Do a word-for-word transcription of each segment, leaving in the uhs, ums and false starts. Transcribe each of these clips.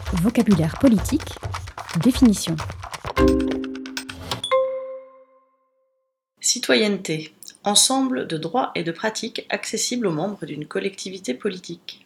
Vocabulaire politique, définition. Citoyenneté, ensemble de droits et de pratiques accessibles aux membres d'une collectivité politique.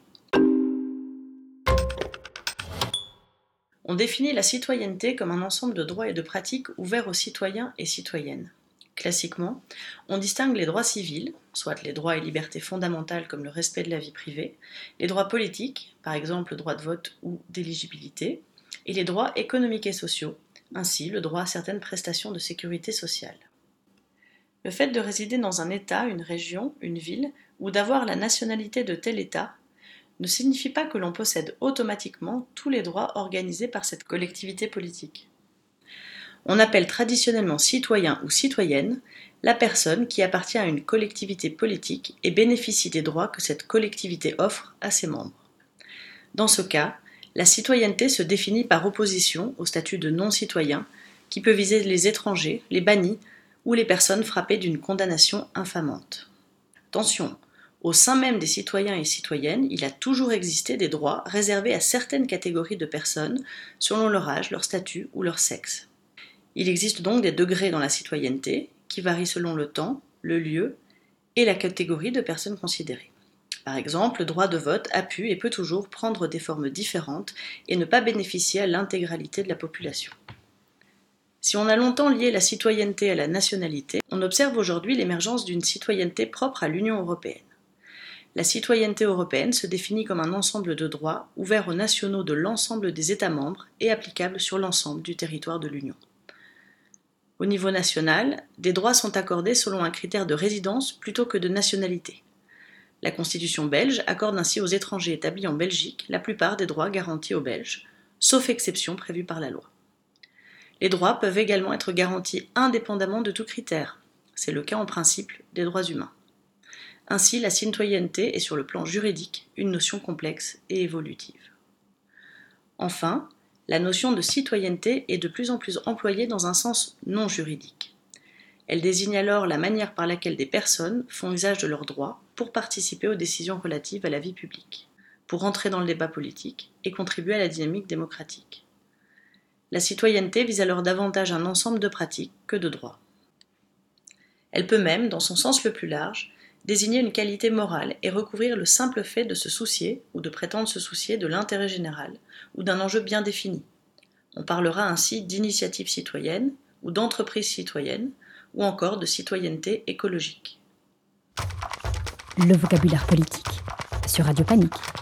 On définit la citoyenneté comme un ensemble de droits et de pratiques ouverts aux citoyens et citoyennes. Classiquement, on distingue les droits civils, soit les droits et libertés fondamentales comme le respect de la vie privée, les droits politiques, par exemple le droit de vote ou d'éligibilité, et les droits économiques et sociaux, ainsi le droit à certaines prestations de sécurité sociale. Le fait de résider dans un État, une région, une ville, ou d'avoir la nationalité de tel État, ne signifie pas que l'on possède automatiquement tous les droits organisés par cette collectivité politique. On appelle traditionnellement citoyen ou citoyenne la personne qui appartient à une collectivité politique et bénéficie des droits que cette collectivité offre à ses membres. Dans ce cas, la citoyenneté se définit par opposition au statut de non-citoyen qui peut viser les étrangers, les bannis ou les personnes frappées d'une condamnation infamante. Attention, au sein même des citoyens et citoyennes, il a toujours existé des droits réservés à certaines catégories de personnes selon leur âge, leur statut ou leur sexe. Il existe donc des degrés dans la citoyenneté qui varient selon le temps, le lieu et la catégorie de personnes considérées. Par exemple, le droit de vote a pu et peut toujours prendre des formes différentes et ne pas bénéficier à l'intégralité de la population. Si on a longtemps lié la citoyenneté à la nationalité, on observe aujourd'hui l'émergence d'une citoyenneté propre à l'Union européenne. La citoyenneté européenne se définit comme un ensemble de droits ouverts aux nationaux de l'ensemble des États membres et applicables sur l'ensemble du territoire de l'Union. Au niveau national, des droits sont accordés selon un critère de résidence plutôt que de nationalité. La Constitution belge accorde ainsi aux étrangers établis en Belgique la plupart des droits garantis aux Belges, sauf exception prévue par la loi. Les droits peuvent également être garantis indépendamment de tout critère. C'est le cas en principe des droits humains. Ainsi, la citoyenneté est sur le plan juridique une notion complexe et évolutive. Enfin, la notion de citoyenneté est de plus en plus employée dans un sens non juridique. Elle désigne alors la manière par laquelle des personnes font usage de leurs droits pour participer aux décisions relatives à la vie publique, pour entrer dans le débat politique et contribuer à la dynamique démocratique. La citoyenneté vise alors davantage un ensemble de pratiques que de droits. Elle peut même, dans son sens le plus large, désigner une qualité morale et recouvrir le simple fait de se soucier ou de prétendre se soucier de l'intérêt général ou d'un enjeu bien défini. On parlera ainsi d'initiative citoyenne ou d'entreprise citoyenne ou encore de citoyenneté écologique. Le vocabulaire politique sur Radio Panique.